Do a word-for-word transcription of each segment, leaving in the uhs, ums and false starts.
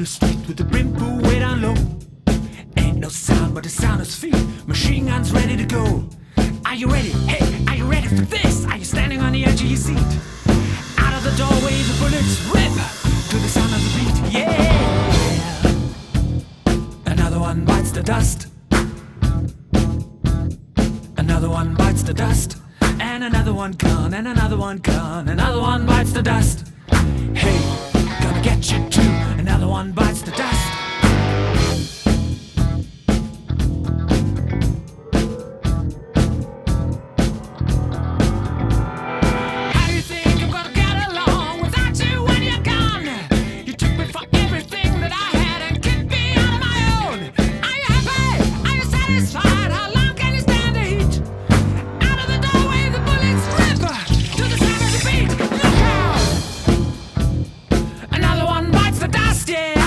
the street with the brim pool way down low. Ain't no sound but the sound of his feet. Machine guns ready to go. Are you ready? Hey, are you ready for this? Are you standing on the edge of your seat? Out of the doorway the bullets rip to the sound of the beat. Yeah. Another one bites the dust. Another one bites the dust. And another one gone, and another one gone. Another one bites the dust. Hey, gonna get you too. Another one bites the dust. How do you think I'm gonna get along without you when you're gone? You took me for everything that I had and kicked me out of my own. Are you happy? Are you satisfied? How long can you stand the heat? Out of the doorway the bullets rip to the sound of the beat. Look out! Another one bites the dust, yeah.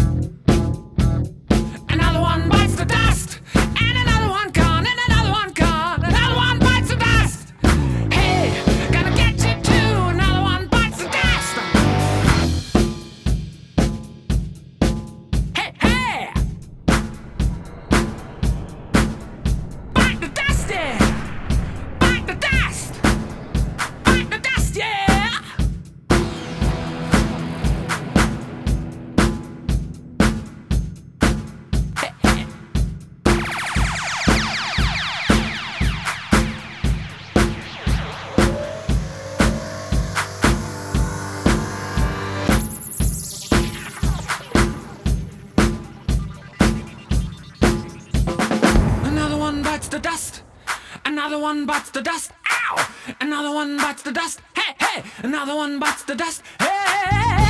Another one bites the dust. And another one gone, and another one gone. Another one bites the dust. Hey, gonna get you too. Another one bites the dust. Hey, hey! Bite the dust, yeah. Bite the dust. Bite the dust, yeah. Another one bites the dust. Another one bites the dust. Ow! Another one bites the dust. Hey, hey! Another one bites the dust. Hey!